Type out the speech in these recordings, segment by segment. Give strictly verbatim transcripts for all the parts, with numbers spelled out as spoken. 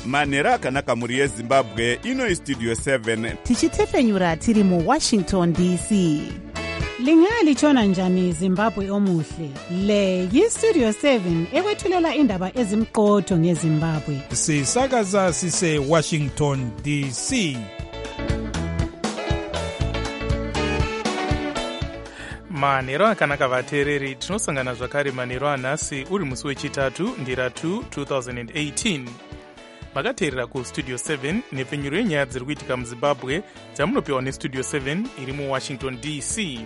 manhero akanaka mhuri yezimbabwe. Ino Studio seven tichitefenyura tiri muWashington D C. Lingalitshona njani Zimbabwe omuhle? Le yiStudio seven ekwethulela indaba ezimqotho ngeZimbabwe. Sisakaza sise Washington D C. manhero akanaka vateereri, tinosangana zvakare manhero anhasi uri musi wechitatu ndira two twenty eighteen. makateerera kustudio seven nepfenyuro yenyaya dziri kuitika muzimbabwe dzamunopiwa nestudio seven iri muwashington D C.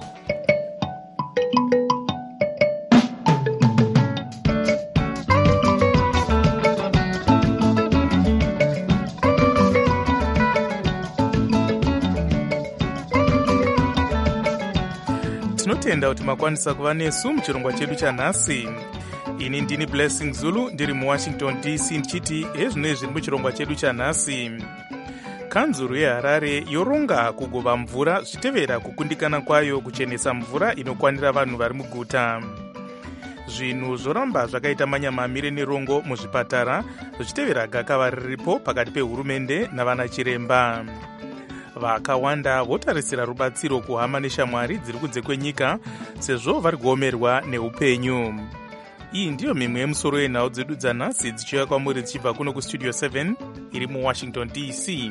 tinotenda kuti makwanisa kuva nesu muchirongwa chedu chanhasi. Ini ndini Blessing Zulu ndiri muWashington D C ndichiti hezvino zviri muchirongwa chedu chanhasi. Kanzuru yeHarare yoronga kugova mvura zvichitevera kukundikana kwayo kuchenesa mvura inokwanira vanhu vari muguta. Zvinhu zvoramba zvakaita manyamamire nerongo muzvipatara zvichitevera gakava riripo pakati pehurumende navana chiremba. Vakawanda votarisira rubatsiro kuhama neshamwari dziri kunze kwenyika sezvo vari kuomerwa neupenyu. Iyi ndiyo mimwe yemusoro yenhau dzedu dzanhasi dzichiuya kwamuri dzichibva kuno kustudio seven iri muWashington D C.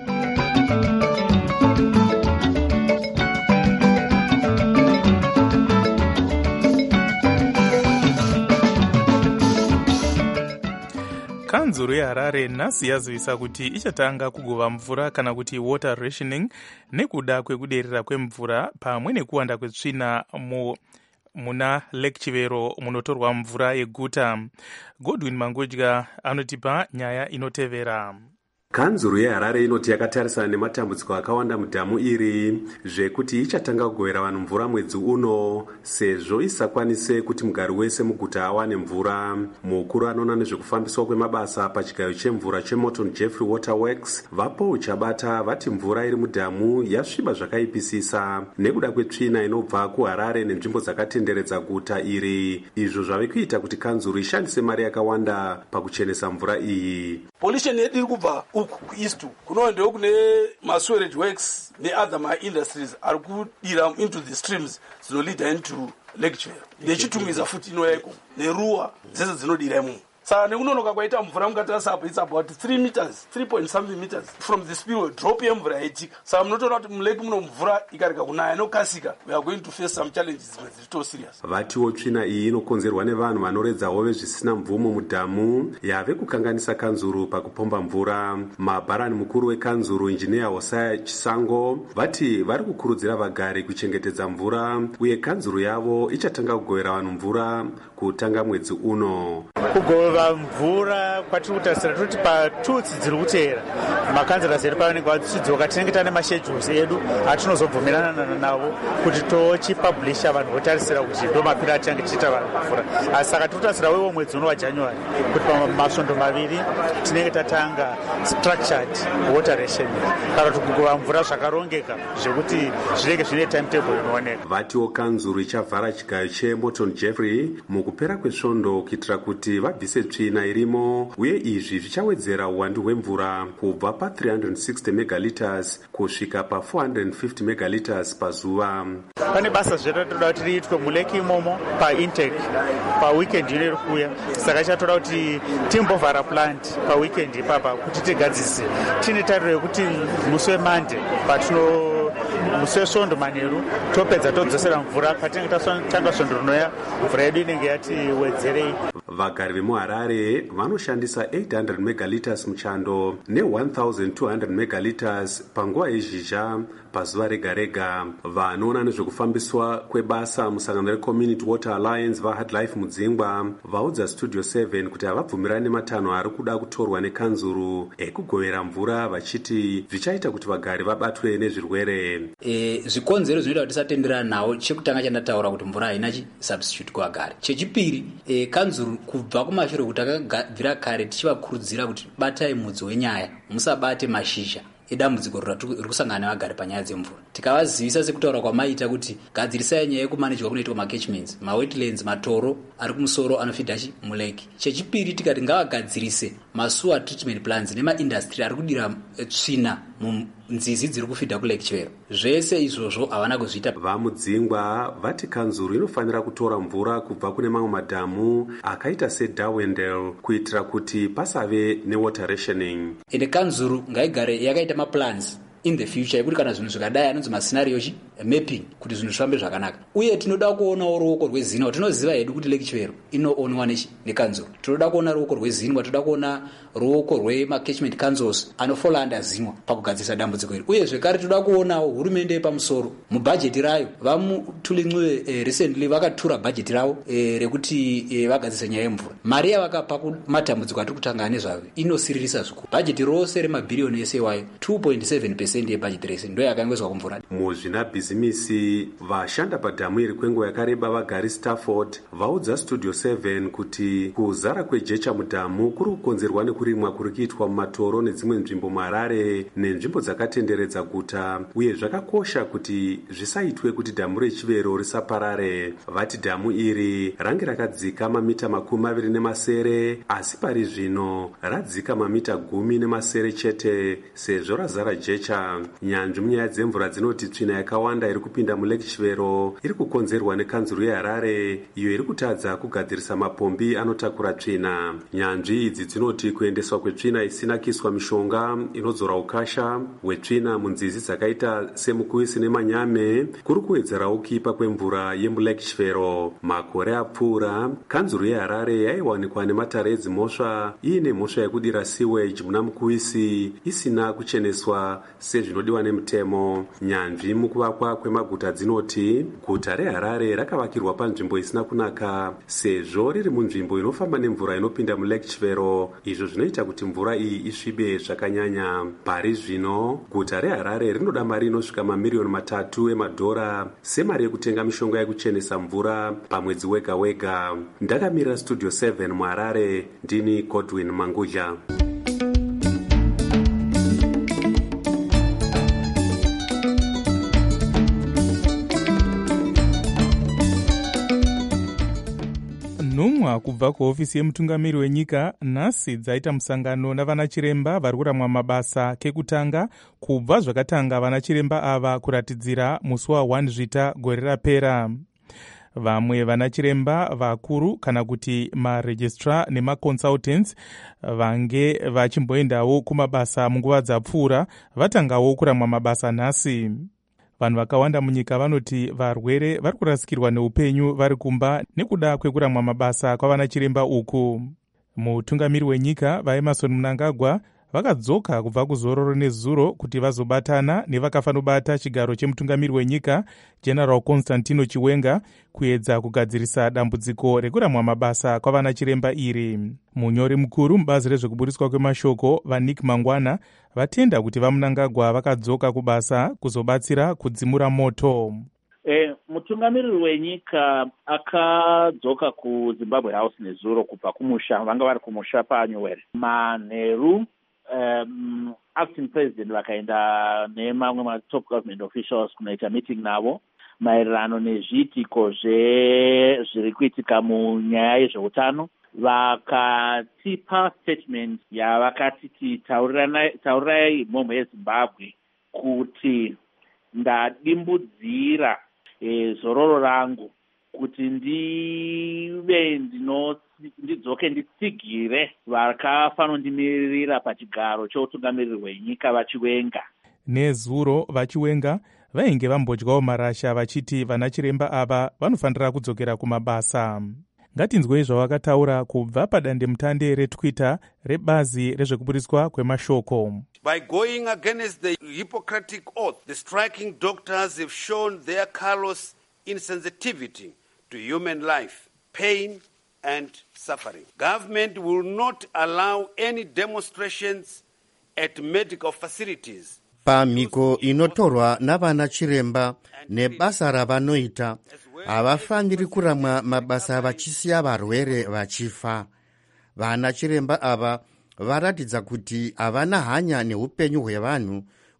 Kanzuru yeHarare nhasi yazivisa kuti ichatanga kugova mvura kana kuti water rationing nekuda kwekuderera kwemvura pamwe nekuwanda kwetsvina mu muna Lake Chivero munotorwa mvura yeguta. Godwin Mangodya anotipa nyaya inotevera. Kanzuru yeHarare inoti yakatarisana nematambudziko akawanda mudhamu iri zvekuti ichatanga kugovera vanhu mvura mwedzi uno sezvo isakwanise kuti mugari wese muguta awane mvura. Mukuru anoona nezvekufambiswa kwemabasa pachigayo chemvura cheMorton Jeffrey Waterworks vapo Chabata vati mvura iri mudhamu yasviba zvakaipisisa nekuda kwetsvina inobva kuHarare nenzvimbo dzakatenderedza guta iri. Izvo zvave kuita kuti kanzuru ishandise mari yakawanda pakuchenesa mvura iyi. Pollution yedu iri kubva kueast kunoendewo kune masewage works neother ma-industries ari kudira into the streams dzinolida into Lake Chivero nechitumiza futi inouya iko neruwa dzese dzinodira imomo. Saka nekunonoka kwaita mvura mukatarisa apo it's about three meters three point something meters from the spillway drop yemvura yaitika. Saka munotoona kuti muleki muno mvura ikareka kunaya inokasika. We are going to face some challenges dzimwe dziri to serious. Vatiwo tsvina iyi inokonzerwa nevanhu vanoredza hove zvisina mvumo mudhamu yave kukanganisa kanzuru pakupomba mvura. Mabharani mukuru wekanzuru injineya Hosea Chisango vati vari kukurudzira vagari kuchengetedza mvura uye kanzuru yavo ichatanga kugovera vanhu mvura kutanga mwedzi uno. Kugova mvura kwatiri kutarisira kuti patutsi dziri kuteera makanzera edu pavanenge vachidzoka tinenge tane mashejules edu atinozobvumirana navo kuti tochipublisha vanhu votarisira kuti ndo mapiri atinenge tichiita vanhu mvura. Asi saka tiri kutarisira wewo mwedzi uno waJanuary kuti pamasvondo maviri tinenge tatanga structured water rationing kana kuti kugova mvura zvakarongeka zvekuti zvinenge zvine timetable inooneka. Vatiwo kanzuru ichavhara chigayo cheMorton Jeffrey mukupera kwesvondo kuitira kuti vabvise tsvina irimo uye izvi zvichawedzera uwandu hwemvura kubva pa three hundred sixty megaliters kusvika pa four hundred fifty megaliters pazuva. Pane basa zvatoda kuti riitwe muleki imomo paintake paweekend ino iri kuuya. Saka chatoda kuti timbovhara plant paweekend ipapa kuti tigadzise. Tine tariro yekuti musi weMonday patino musi wesvondo manheru topedza todzosera mvura patinenge tatanga svondo rinoya mvura yedu inenge yati wedzerei. Vagari vemuHarare vanoshandisa eight hundred megaliters muchando ne one thousand two hundred megaliters panguva yezhizha pazuva rega rega. Vanoona nezvekufambiswa kwebasa musangano reCommunity Water Alliance vaHardlife mudzingwa vaudza Studio seven kuti havabvumirani nematanho ari kuda kutorwa nekanzuru ekugovera mvura vachiti zvichaita kuti vagari vabatwe nezvirwere. E, zvikonzero zvinoita kuti tisatenderana nawo chekutanga chandataura kuti mvura haina substitute kuvagari. Chechipiri e, kanzuru kubva kumashure kuti akabvira kare tichivakurudzira kuti batai mudzi wenyaya musabate mashizha edambudziko riri kusangana nevagari panyaya dzemvura. Tikavazivisa sekutaura kwamaita kuti gadzirisai nyaya yekumanejwa kunoitwa macatchments, mawetlands, matoro ari kumusoro anofidha muleki. Chechipiri tikati ngavagadzirise masewer treatment plants nemaindastry ari kudira tsvina munzizi dziri kufidha kulake Chivero. Zvese izvozvo havana kuzviita. Vamudzingwa vati kanzuru inofanira kutora mvura kubva kune mamwe madhamu akaita seDarwendale kuitira kuti pasave newater rationing. Ende kanzuru ngaigare yakaita maplans in the future yekuti kana zvinhu zvikadai anonzi mascenario chi mapping kuti zvinhu zvifambe zvakanaka. Uye tinoda kuonawo ruoko rwezinwa. Tinoziva hedu kuti Lake Chivero inoonwa nekanzuru. Tinoda kuona ruoko rwezinwa, tinoda kuona ruoko rwemacatchment councils anofola under zinwa pakugadzirisa dambudziko iri. Uye zvekare tinoda kuonawo hurumende yepamusoro mubhajeti rayo. VamuTulincwe eh, recently vakatura bhajeti ravo eh, rekuti eh, vagadzirisa nyaya yemvura. Mari yavakapa kumatambudziko atiri kutangana nezvayo inosiririsa zvikuru. Bhajeti rose remabhiriyoni ese iwayo two point seven percent yebhajeti rese ndo yakangezwa kumvura. Muzvinabhizimisi vashanda padhamu iri kwenguva yakareba vagari Stafford vaudza Studio seven kuti kuzara kwejecha mudhamu kuri kukonzerwa nekurimwa kuri kuitwa mumatoro nedzimwe nzvimbo muHarare nenzvimbo dzakatenderedza guta, uye zvakakosha kuti zvisaitwe kuti dhamu reChivero risaparare. Vati dhamu iri range rakadzika mamita makumi maviri nemasere, asi pari zvino radzika mamita gumi nemasere chete sezvo razara jecha. Nyanzvi munyaya dzemvura dzinoti tsvina yakawanda iri kupinda mulake Chivero iri kukonzerwa nekanzuru yeHarare iyo iri kutadza kugadzirisa mapombi anotakura tsvina. Nyanzvi idzi dzinoti kuendeswa kwetsvina isina kuiswa mishonga inodzora ukasha hwetsvina munzizi dzakaita seMukuisi neManyame kuri kuwedzerawo kuipa kwemvura yemulake Chivero. Makore apfuura kanzuru yeHarare yaiwanikwa nematare edzimhosva iine mhosva yekudira sewage muna Mukuisi isina kucheneswa sezvinodiwa nemutemo. Nyanzvi mukuvakwa kwemaguta dzinoti guta reHarare rakavakirwa panzvimbo isina kunaka sezvo riri munzvimbo inofamba nemvura inopinda mulake Chivero. Izvo zvinoita kuti mvura iyi isvibe zvakanyanya. Pari zvino guta reHarare rinoda mari inosvika mamiriyoni matatu emadhora semari yekutenga mishonga yekuchenesa mvura pamwedzi wega wega. Ndakamirira Studio seven muHarare, ndini Godwin Manguja. Nhumwa kubva kuhofisi yemutungamiri wenyika nhasi dzaita musangano navanachiremba vari kuramwa mabasa kekutanga kubva zvakatanga vanachiremba ava kuratidzira musi wa first Zvita gore rapera. Vamwe vanachiremba vakuru kana kuti maregistrar nemaconsultants vange vachimboendawo kumabasa munguva dzapfuura vatangawo kuramwa mabasa nhasi. Vanhu vakawanda munyika vanoti varwere vari kurasikirwa neupenyu vari kumba nekuda kwekuramwa mabasa kwavanachiremba uku. Mutungamiri wenyika vaEmmerson Mnangagwa vakadzoka kubva kuzororo nezuro kuti vazobatana nevakafanobata chigaro chemutungamiri wenyika General Constantino Chiwenga kuedza kugadzirisa dambudziko rekuramwa mabasa kwavanachiremba iri. Munyori mukuru mubazi rezvekuburiswa kwemashoko vaNick Mangwana vatenda kuti vaMnangagwa vakadzoka kubasa kuzobatsira kudzimura moto. E, mutungamiriri wenyika akadzoka kuZimbabwe House nezuro kubva kumusha, vanga vari kumusha paNyowere. Manheru um, acting president vakaenda nemamwe matop government officials kunoita meeting navo maererano nezviitiko zviri kuitika munyaya yezveutano. Vakatipa statement yavakati taurirai mhomho yeZimbabwe kuti ndadimbudzira e, zororo rangu kuti ndive ndino ndidzoke nditsigire vakafanondimirira pachigaro choutungamiriri hwenyika vaChiwenga. Nezuro vaChiwenga vainge vambodyawo marasha vachiti vanachiremba ava vanofanira kudzokera kumabasa. Ngatinzwei zvavakataura kubva padandemutande reTwitter rebazi rezvekuburiswa kwemashoko. By going against the Hippocratic oath, the striking doctors have shown their callous insensitivity to human life, pain and suffering. Government will not allow any demonstrations at medical facilities. Pamhiko inotorwa navana chiremba nebasa ravanoita, havafaniri kuramwa mabasa vachisiya varwere vachifa. Vana chiremba ava varatidza kuti havana hanya neupenyu hwevanhu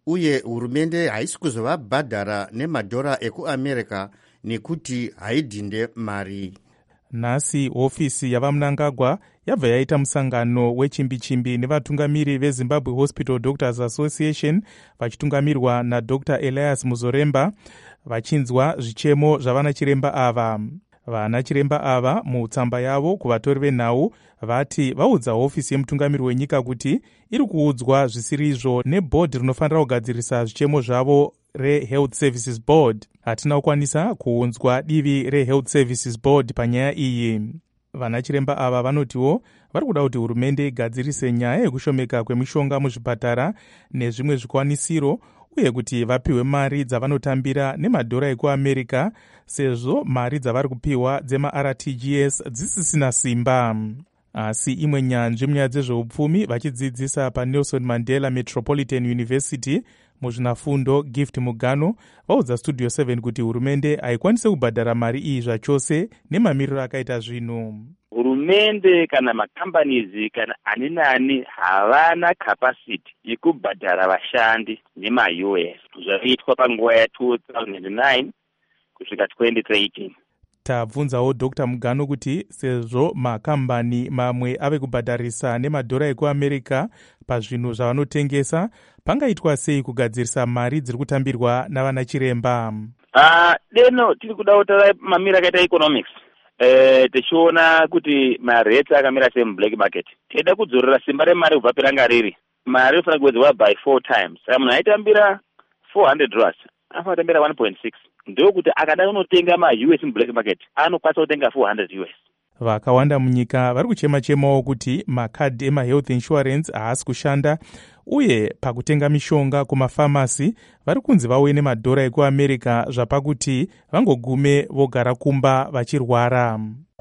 uye hurumende haisi kuzovabhadhara nemadhora ekuamerica nekuti haidhinde mari. Nhasi hofisi yavamunangagwa yabva yaita musangano wechimbi-chimbi nevatungamiri veZimbabwe Hospital Doctors Association vachitungamirirwa naDr Elias Muzoremba vachinzwa zvichemo zvavana chiremba ava. Vana chiremba ava mutsamba yavo kuvatori venhau vati vaudza hofisi yemutungamiri wenyika kuti iri kuudzwa zvisiri izvo nebhodhi rinofanira kugadzirisa zvichemo zvavo reHealth Services Board. Hatina kukwanisa kuunzwa divi reHealth Services Board panyaya iyi. Vana chiremba ava vanotiwo vari kuda kuti hurumende igadzirise nyaya yekushomeka kwemishonga muzvipatara nezvimwe zvikwanisiro, uye kuti vapiwe mari dzavanotambira nemadhora ekuamerica sezvo mari dzavari kupiwa dzema-R T G S dzisisina simba. Asi imwe nyanzvi munyaya dzezveupfumi vachidzidzisa paNelson Mandela Metropolitan University muzvinafundo Gift Mugano vaudza Studio seven kuti hurumende haikwanise kubhadhara mari iyi zvachose nemamiriro akaita zvinhu. Hurumende kana makambanizi kana ani nani havana capacity yekubhadhara vashandi nema-U S zvaitwa panguva ya two thousand nine kusvika twenty eighteen. Tabvunzawo Doctor Mugano kuti sezvo makambani mamwe ave kubhadharisa nemadhora ekuamerica pazvinhu zvavanotengesa, pangaitwa sei kugadzirisa mari dziri kutambirwa navana chiremba? Uh, deno tiri kuda kutaura mamira akaita economics. Eh, tichiona kuti marate akamira semublack market. Teda kudzorera simba remari kubva peranga riri. Mari inofanira kuwedzerwa by four times. Saka munhu aitambira four hundred dollars anofanira kutambira one point six. Ndokuti akada kunotenga ma-U S mublack market anokwanisa kutenga four hundred U S. Vakawanda munyika vari kuchema-chemawo kuti makadhi ema-health insurance haasi kushanda, uye pakutenga mishonga kumafamasi vari kunzi vauye nemadhora ekuamerica zvapakuti vangogume vogara kumba vachirwara.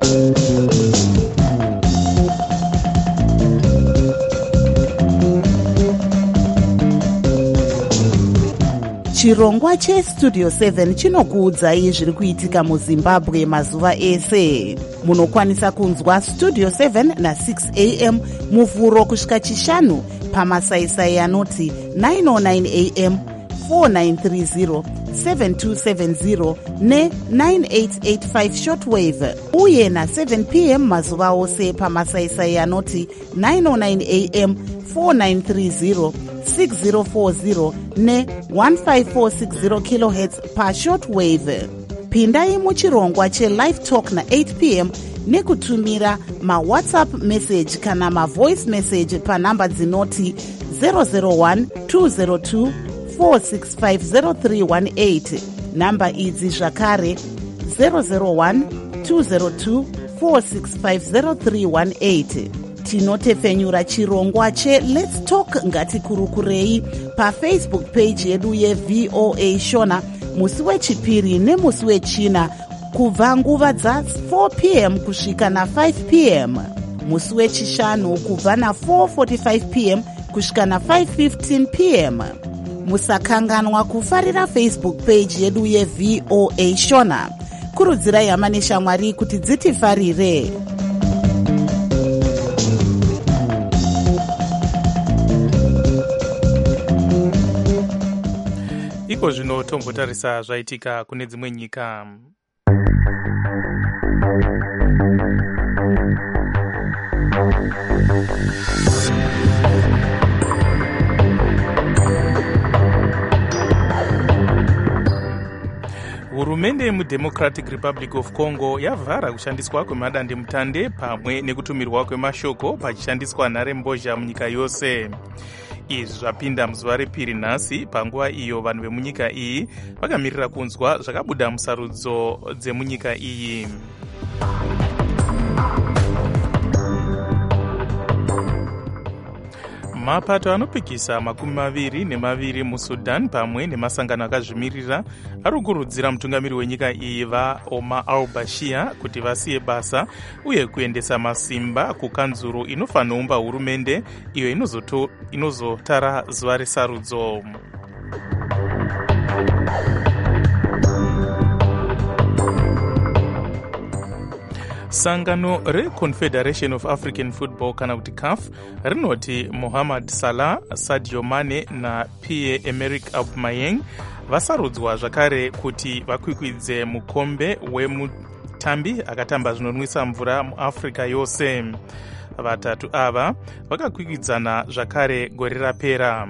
Chirongwa cheStudio seven chinokuudzai zviri kuitika muZimbabwe mazuva ese. Munokwanisa kunzwa Studio seven na six a m muvhuro kusvika chishanu pamasaisai anoti nine oh nine a m, four nine three zero, seven two seven zero ne nine eight eight five shortwave, uye na seven p m mazuva ose pamasaisai anoti nine oh nine a m, four nine three zero, six zero four zero ne one five four six zero kilohertz pa shortwave. Pindai muchirongwa cheLive Talk na eight p m nekutumira ma-WhatsApp message kana ma-voice message panhamba dzinoti zero zero one two zero two four six five zero three one eight. Namba idzi zvakare zero zero one two zero two four six five zero three one eight. Tinotefenyura chirongwa che Let's Talk ngatikurukurei paFacebook page yedu yeV O A Shona musi wechipiri nemusi wechina kubva nguva dza four p m kusvika na five p m, musi wechishanu kubva na four forty-five p m kusvika na five fifteen p m. Musakanganwa kufarira Facebook page yedu yeV O A Shona. Kurudzirai hama neshamwari kuti dzitifarire. Iko zvino tombotarisa zvaitika kune dzimwe nyika. Hurumende yemuDemocratic Republic of Congo yavhara kushandiswa kwemadandemutande pamwe nekutumirwa kwemashoko pachishandiswa nharembozha munyika yose. Izvi zvapinda muzuva repiri nhasi panguva iyo vanhu vemunyika iyi vakamirira kunzwa zvakabuda musarudzo dzemunyika iyi. Mapato anopikisa makumi maviri nemaviri muSudan pamwe nemasangano akazvimirira ari kukurudzira mutungamiri wenyika iyi vaOmar al-Bashir kuti vasiye basa uye kuendesa masimba kukanzuru inofanira hurumende iyo inozoto, inozotara zuva resarudzo. Sangano reConfederation of African Football kana kuti C A F rinoti Mohamed Salah, Sadio Mane naPierre-Emerick Aubameyang vasarudzwa zvakare kuti vakwikwidze mukombe wemutambi akatamba zvinonwisa mvura muAfrica yose. Vatatu ava vakakwikwidzana zvakare gore rapera.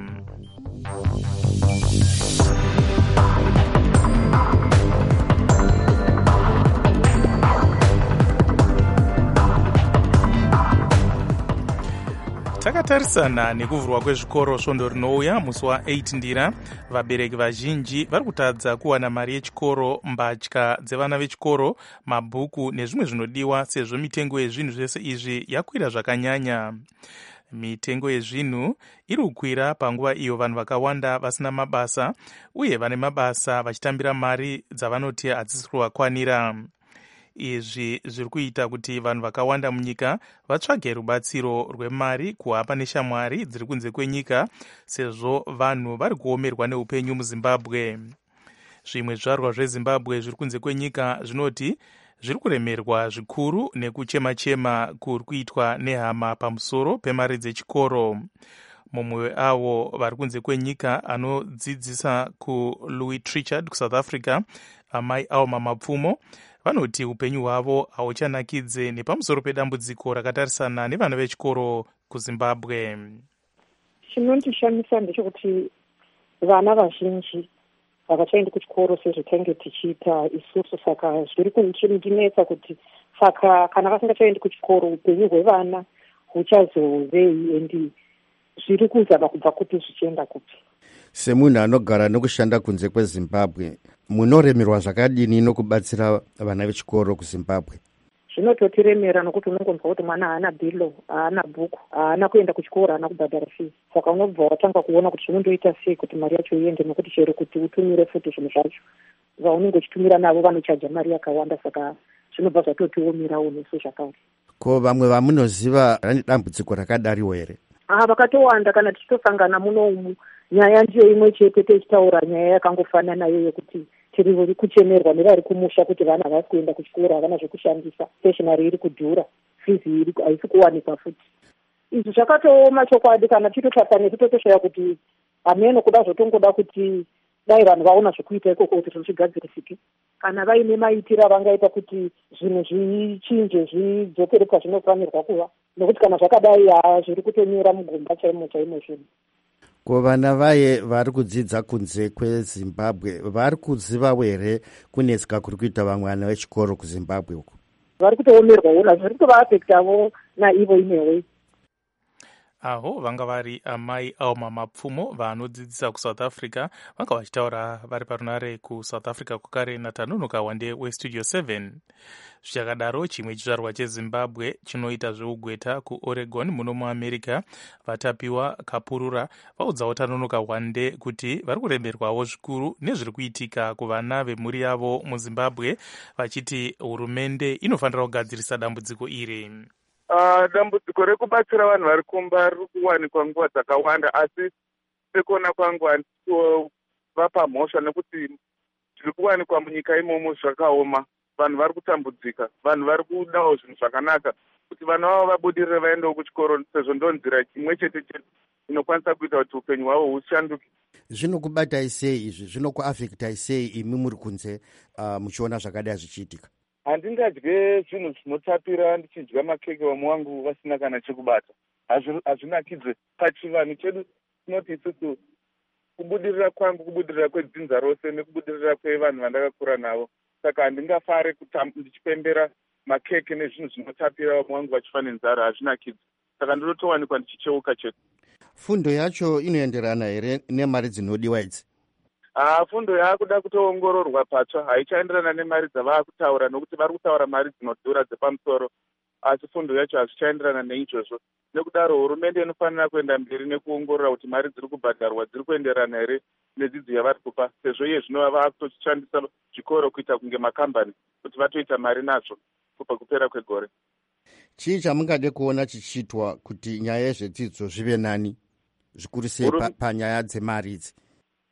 Takatarisana nekuvhurwa kwezvikoro svondo rinouya musi wa8 ndira, vabereki vazhinji vari kutadza kuwana mari yechikoro, mbatya dzevana vechikoro, mabhuku nezvimwe zvinodiwa sezvo mitengo yezvinhu zvese izvi yakwira zvakanyanya. Mitengo yezvinhu iri kukwira panguva iyo vanhu vakawanda vasina mabasa uye vane mabasa vachitambira mari dzavanoti hadzisi kuvakwanira. Izvi zviri kuita kuti vanhu vakawanda munyika vatsvage rubatsiro rwemari kuhapa neshamwari dziri kunze kwenyika sezvo vanhu vari kuomerwa neupenyu muZimbabwe. Zvimwe zvizvarwa zveZimbabwe zviri kunze kwenyika zvinoti zviri kuremerwa zvikuru nekuchema-chema kuri kuitwa nehama pamusoro pemari dzechikoro. Mumwe weavo vari kunze kwenyika anodzidzisa kuLouis Trichardt kuSouth Africa, amai Auma Mapfumo, vanoti upenyu hwavo hauchanakidze nepamusoro pedambudziko rakatarisana nevana vechikoro kuZimbabwe. Chinondishamisa ndechekuti vana vazhinji havachaendi kuchikoro sezvo tainge tichiita isusu, saka zviri kundinetsa kuti saka kana vasingachaendi kuchikoro upenyu hwevana huchazovei endi zviri kuzama kubva kuti zvichienda kupi. Semunhu anogara nokushanda kunze kweZimbabwe, munoremerwa zvakadini nokubatsira vana vechikoro kuZimbabwe? Zvinototiremera nokuti unongonzwa kuti mwana haana bhilo, haana bhuku, haana kuenda kuchikoro, haana kubhadhara fee. Saka unobva watanga kuona kuti zvinondoita sei kuti mari yacho iende, nokuti chero kuti utumire futi zvinhu zvacho vaunenge uchitumira navo vanochaja mari yakawanda, saka zvinobva zvatotiomerawo nesu zvakare. Ko vamwe vamunoziva vane dambudziko rakadariwo here? Ah, vakatowanda. Kana tichitosangana munomu, nyaya ndiyo imwe chete tichitaura nyaya yakangofanana nayo yekuti tiri kuchemerwa nevari kumusha kuti vana havasi kuenda kuchikoro, havana zvekushandisa, stationary iri kudhura, fizi iri haisi kuwanikwa futi. Izvi zvakatooma chokwadi. Kana titotsvaka nekutotosheya kuti hameno kuda zvotongoda kuti dai vanhu vaona zvekuita ikoko kuti zvichigadzirisike. Kana vaine maitiro avangaita kuti zvinhu zvichinje zvidzokere pazvinofanirwa kuva, nokuti kana zvakadai zviri kutonyura mugomba chaimo chaimo zvinhu. Ko vana vaye vari kudzidza kunze kweZimbabwe vari kuzivawo here kunetseka kuri kuita vamwe vana vechikoro kuZimbabwe uku? Vari kutoomerwawo nazvo, zviri kutovaafektawo naivo imwewe. Aho vanga vari amai Auma Mapfumo vanodzidzisa kuSouth Africa, vanga vachitaura vari parunare kuSouth Africa kukare naTanonoka Wande weStudio seven. Zvichakadaro, chimwe chizvarwa cheZimbabwe chinoita zveugweta kuOregon muno muAmerica vatapiwa kapurura vaudzawo Tanonoka Wande kuti vari kuremerwawo zvikuru nezviri kuitika kuvana vemhuri yavo muZimbabwe, vachiti hurumende inofanira kugadzirisa dambudziko iri. Uh, dambudziko rekubatsira vanhu vari kumba riri kuwanikwa nguva dzakawanda, asi sekuona kwangu handisovapa mhosva nekuti zviri kuwanikwa munyika imomo zvakaoma. Vanhu vari kutambudzika, vanhu vari kudawo zvinhu zvakanaka kuti vana vavo vabudirire vaendewo kuchikoro, sezvo ndo nzira imwe chete chete inokwanisa kuita kuti upenyu hwavo hushanduke. Zvinokubatai sei izvi? Zvinokuafektai sei imi muri kunze uh, muchiona zvakadai zvichiitika? Handingadye zvinhu zvinotapira ndichidya makeke vamwe wangu vasina kana chekubata. Hazvinakidze pachivanhu chedu. Tinoti isusu kubudirira kwangu, kubudirira kwedzinza rose nekubudirira kwevanhu vandakakura navo. Saka handingafare ndichipembera makeke nezvinhu zvinotapira vamwe wangu vachifa nenzara, hazvinakidze. Saka ndinotowanikwa ndichicheuka chete. Fundo yacho inoenderana here nemari dzinodiwa idzi? Ah, fundo yakuda kutoongororwa patsva, haichaenderana nemari dzavakutaura, nokuti vari kutaura mari dzinodhura dzepamusoro, asi fundo yacho hazvichaenderana neizvozvo. Nekudaro hurumende inofanira kuenda mberi nekuongorora kuti mari dziri kubhadharwa dziri kuenderana here nedzidzo yavari kupa, sezvo iye zvino vava kutoshandisa zvikoro kuita kunge makambani kuti vatoita mari nazvo kubva kupera kwegore. Chii chamungade kuona chichiitwa kuti nyaya yezvedzidzo zvive nani, zvikuru sei panyaya dzemari idzi?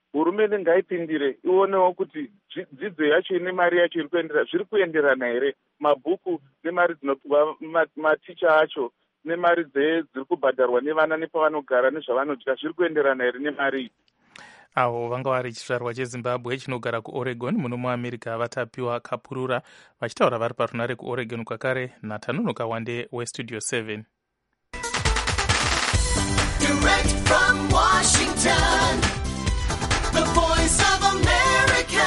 Hurumende ngaipindire ionewo kuti dzidzo yacho ine mari yacho iri kuenderana, zviri kuenderana here mabhuku nemari dzinopihwa maticha acho nemari dziri kubhadharwa nevana nepavanogara nezvavanodya zviri kuenderana here nemari idzi. avo vanga vari chizvarwa chezimbabwe chinogara kuoregon muno muamerica vatapiwa kapurura vachitaura vari parunare kuoregon kwakare natanonoka wande westudio seven. Direct from Washington, the voice of America,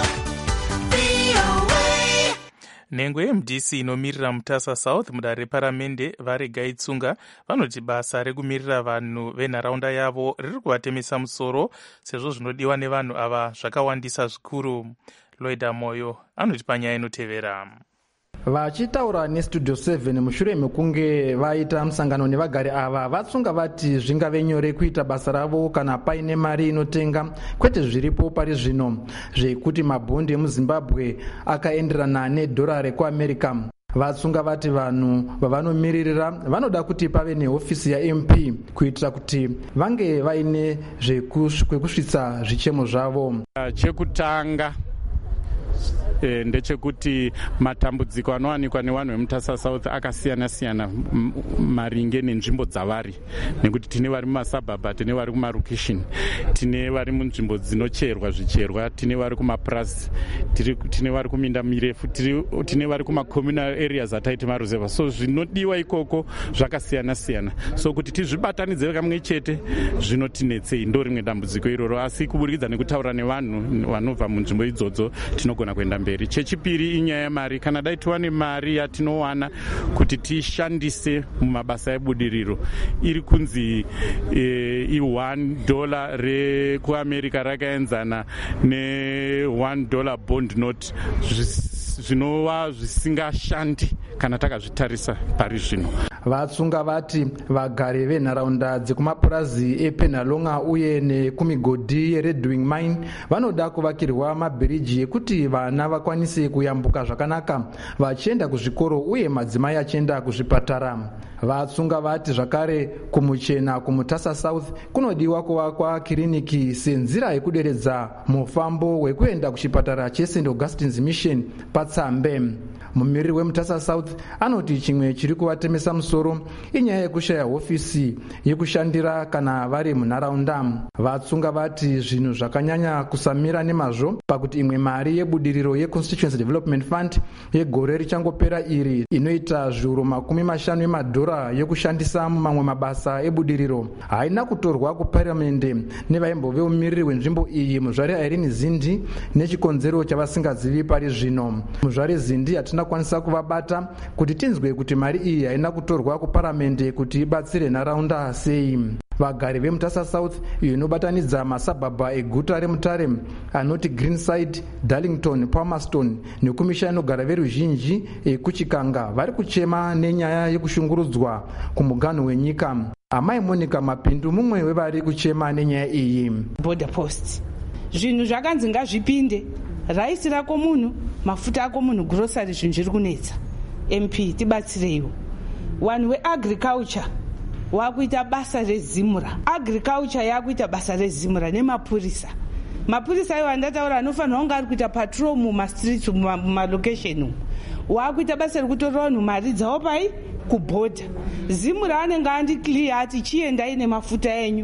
V O A. nhengo yeM D C inomirira mutasa south mudare reparamende varega itsunga vanoti basa rekumirira vanhu venharaunda yavo riri kuvatemesa musoro sezvo zvinodiwa nevanhu ava zvakawandisa zvikuru. Loida Moyo anoti panyaya inotevera. Vachitaura nestudio seven mushure mekunge vaita musangano nevagari ava vatsunga vati zvingave nyore kuita basa ravo kana paine mari inotenga kwete zviripo pari zvino zvekuti mabhondi emuzimbabwe akaenderana nedhora rekuamerica. Vatsunga vati vanhu vavanomiririra vanoda kuti pave nehofisi yaM P kuitira kuti vange vaine zvekusvitsa zvichemo zvavo. Chekutanga E, ndechekuti matambudziko anowanikwa nevanhu vemutasa south akasiyana siyana maringe nenzvimbo dzavari, nekuti tine vari mumasabhabha, tine vari kumarokesheni, tine vari munzvimbo dzinocherwa zvicherwa, tine vari kumapurazi, tine vari kuminda mirefu, tine vari kumacommunal areas ataiti maruzeva. So zvinodiwa ikoko zvakasiyana siyana, so kuti tizvibatanidze kamwe chete zvinotinetsei, ndo rimwe dambudziko iroro. Asi kuburikidza nekutaura nevanhu vanobva munzvimbo idzodzo tinogona kuenda mberi. Chechipiri inyaya yemari. Kana dai tiwane mari yatinowana kuti tishandise mumabasa ebudiriro, iri kunzi e, one dollar rekuamerica rakaenzana ne one dollar bond note, zvinova zvisingashandi kana takazvitarisa pari zvino. Vatsunga vati vagari venharaunda dzekumapurazi ePenalonga uye nekumigodhi yeRedwing Mine vanoda kuvakirwa mabhiriji ekuti vana vakwanise kuyambuka zvakanaka vachienda kuzvikoro uye madzimai achienda kuzvipatara. Vatsunga vati zvakare kumuchena kumutasa south kunodiwa kuvakwa kiriniki senzira yekuderedza mufambo wekuenda kuchipatara cheSaint Augustine's Mission paTsambe. Mumiriri wemutasa south anoti chimwe chiri kuvatemesa musoro inyaya yekushaya hofisi yekushandira kana vari munharaunda. Vatsunga vati zvinhu zvakanyanya kusamira nemazvo pakuti imwe mari yebudiriro yeConstituency Development Fund yegore richangopera iri inoita zviuru makumi mashanu emadhora yekushandisa mumamwe mabasa ebudiriro haina kutorwa kuparamende nevaimbove mumiriri wenzvimbo iyi muzvare Irene Zindi nechikonzero chavasingazivi pari zvino. Muzvare Zindi hatina kwanisa kuvabata kuti tinzwe kuti mari iyi haina kutorwa kuparamende kuti ibatsire nharaunda sei. Vagari vemutasa south iyo inobatanidza masabhabha eguta remutare anoti Greenside, Darlington, Palmerston nekumisha inogara veruzhinji ekuchikanga vari kuchema nenyaya yekushungurudzwa kumuganhu wenyika. Amai Monica Mapindu mumwe wevari kuchema nenyaya iyi. Border post zvinhu zvakanzi ngazvipinde, raisi rako munhu, mafuta ako munhu, grocery, zvinhu zviri kunetsa. M P tibatsireiwo. Wanhu weagriculture wakuita basa rezimura, agriculture yakuita basa rezimura nemapurisa. Mapurisa iwo andataura anofanira kunge ari kuita patrol mumastreets mumalocation umu, wakuita basa rekutora vanhu mari dzavo pai kubhodha. Zimura anenge andiclear ati chiendai nemafuta enyu,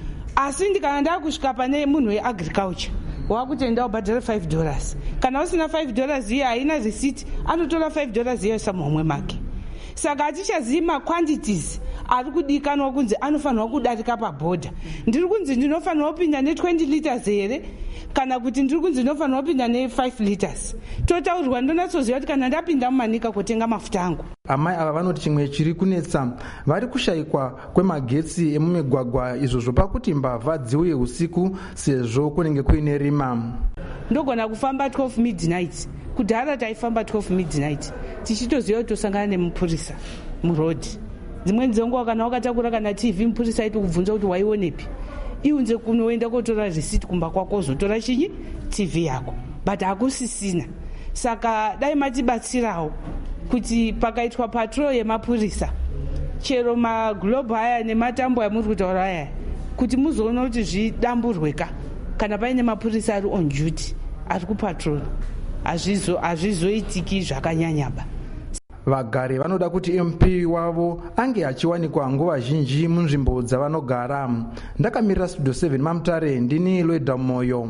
asi ndikana ndakusvika pane munhu weagriculture wakutoenda ubhadhara five dollars. Kana usina five dollars iye haina receipt, anotora five dollars iye samomwe make. Saka hatichazivi maquantities ari kudikanwa kunzi anofanirwa kudarika pabhodha. Ndiri kunzi ndinofanirwa kupinda ne twenty liters here kana kuti ndiri kunzi ndinofanirwa kupinda ne five liters. Totaurirwa ndonatsoziva kuti kana ndapinda mumanika kutenga mafuta angu. Amai ava vanoti chimwe chiri kunetsa vari kushayikwa kwemagetsi emumigwagwa, izvo zvopa kuti mbavha dziuye usiku sezvo kunenge kuine rima. Ndogona kufamba twelve midnight. Kudhara taifamba twelve midnight tichitoziva kuti tosangana nemupurisa murodhi. Dzimweni dzenguva kana wakatakura kana T V mupurisa aiti kubvunza kuti waionepi, iunze kunoenda kotora receipt kumba kwako zotora chinyi T V yako, but hakusisina. Saka dai matibatsirawo kuti pakaitwa patrol yemapurisa, chero maglobe aya nematambo amuri kutaura aya, kuti muzoona kuti zvidamburweka kana paine mapurisa ari on duty ari kupatrol. hazvizo- hazvizoitiki zvakanyanyaba. vagari vanoda kuti M P wavo ange achiwanikwa nguva zhinji munzvimbo dzavanogara. Ndakamirira Studio seven Mamutare, ndini Lweda Moyo.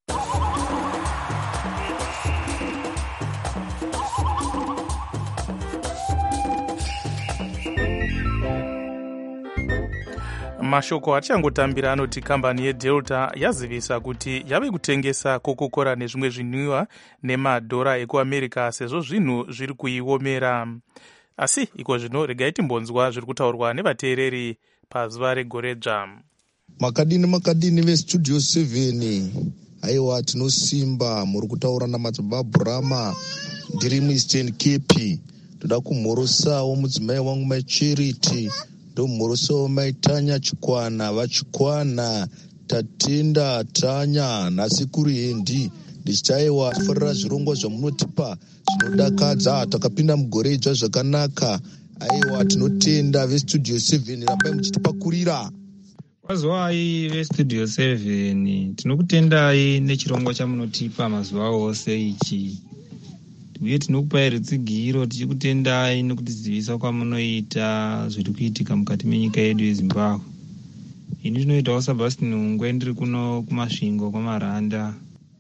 Mashoko achangotambira anoti kambani yeDelta yazivisa kuti yave kutengesa kokokora nezvimwe zvinwiwa nemadhora ekuamerica sezvo zvinhu zviri kuiomera. Asi iko zvino regai timbonzwa zviri kutaurwa nevateereri pazuva regore dzva. Makadini makadini veStudio seven, aiwa tinosimba, muri kutaura naMadzibabhurama, ndiri muEastern Cape. Toda kumhorosawo mudzimai wangu maCharity, ndomhorosawo maitanya Chikwana, vachikwana tatenda tanya nhasi kuri hendi. Ndichitaiwa farira zvirongwa zvamunotipa zvinodakadza, takapinda mugore idzva zvakanaka. Aiwa tinotenda veStudio seven, rambai muchitipakurira. Kwazwai veStudio seven, tinokutendai nechirongwa chamunotipa mazuva ose ichi. Uye tinokupai rutsigiro tichikutendai nokutizivisa kwamunoita zviri kuitika mukati menyika yedu yeZimbabwe. Ini ndinoitawo Sebastian Ungwe, ndiri kuno kumasvingo kwaMaranda.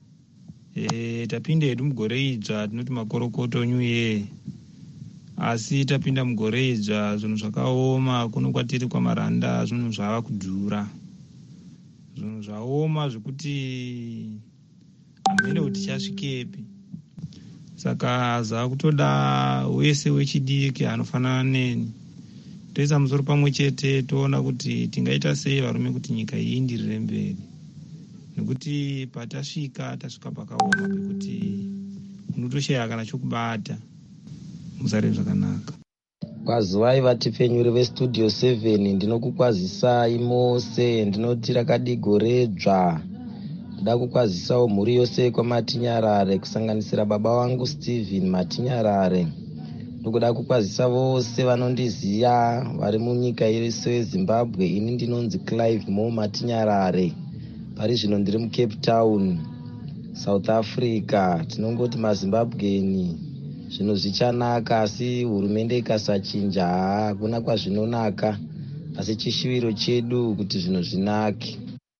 E, tapinda hedu mugore idzva tinoti makorokoto new year. Asi tapinda mugore idzva zvinhu zvakaoma, kuno kwatiri kwaMaranda zvinhu zvava kudhura. Zvinhu zvaoma zvekuti hamene kuti tichasvikepi. Saka zvakutoda wese wechidiki anofanana neni toisa musoro pamwe chete toona kuti tingaita sei varume kuti nyika iyi indirire mberi, nekuti patasvika tasvika pakaoma pekuti unotoshaya kana chokubata. Muzare zvakanaka. Kwazuvai vatipfenyuri veStudio seven, ndinokukwazisai mose, ndinoti rakadi gore dzva. Ndoda kukwazisawo mhuri yose kwaMatinyarare, kusanganisira baba wangu Stephen Matinyarare. Ndokuda kukwazisa vose vanondiziya vari munyika yese yeZimbabwe. Ini ndinonzi Clive Mo Matinyarare. Pari zvino ndiri muCape Town, South Africa. Tinongoti maZimbabweni zvinhu zvichanaka, asi hurumende ikasachinja hakuna kwazvinonaka, asi chishiviro chedu kuti zvinhu zvinake.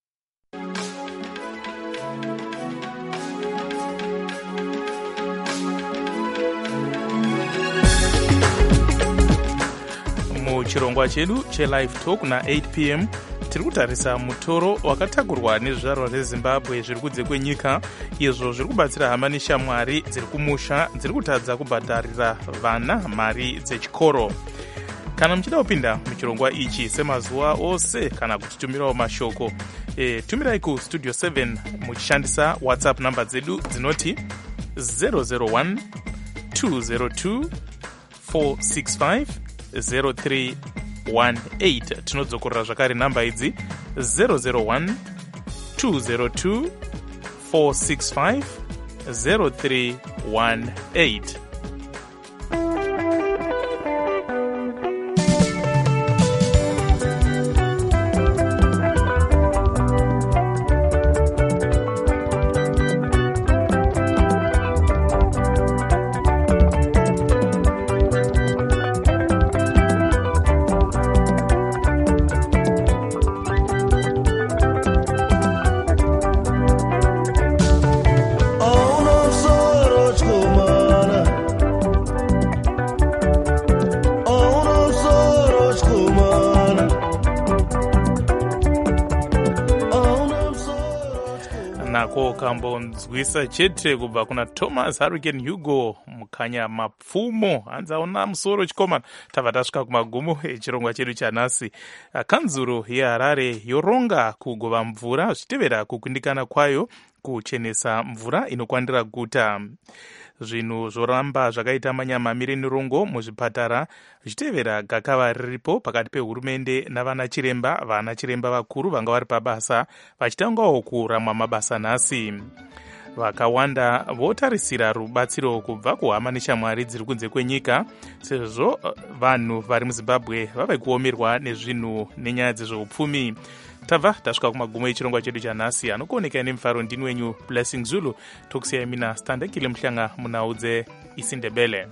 Muchirongwa chedu cheLive Talk na eight p m tiri kutarisa mutoro wakatagurwa nezvizvarwa zveZimbabwe zviri kunze kwenyika, izvo zviri kubatsira hama neshamwari dziri kumusha dziri kutadza kubhadharira vana mari dzechikoro. Kana muchida kupinda muchirongwa ichi semazuva ose kana kuchitumirawo mashoko, e, tumirai kuStudio seven muchishandisa WhatsApp namba dzedu dzinoti zero zero one two zero two four six five zero three one eight. Tinodzokorera zvakare namba idzi zero zero one two zero two four six five zero three one eight. Nako kambonzwisa chete kubva kuna Thomas Hurricane Hugo mukanya mapfumo hanzaona musoro chikomana. Tabva tasvika kumagumo echirongwa chedu chanhasi. Kanzuro yeHarare yoronga kugova mvura zvichitevera kukundikana kwayo kuchenesa mvura inokwandira guta. Zvinhu zvoramba zvakaita manyama mirenurungo muzvipatara zvichitevera gakava riripo pakati pehurumende navana chiremba. Vana chiremba vakuru vanga vari pabasa vachitangawo kuramwa mabasa nhasi. vakawanda votarisira rubatsiro kubva kuhama neshamwari dziri kunze kwenyika, sezvo vanhu vari muzimbabwe vava kuomerwa nezvinhu nenyaya dzezveupfumi. tabva tasvika kumagumo echirongwa chedu chanhasi. Anokuonekai nemufaro ndini wenyu Blessing Zulu. Tokusiyai mina Standekile Muhlanga munaudze isindebele.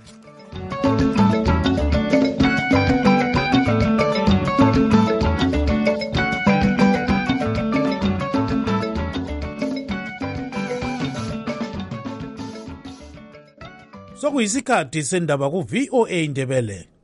sokuyisikhathi sendaba ku V O A Ndebele.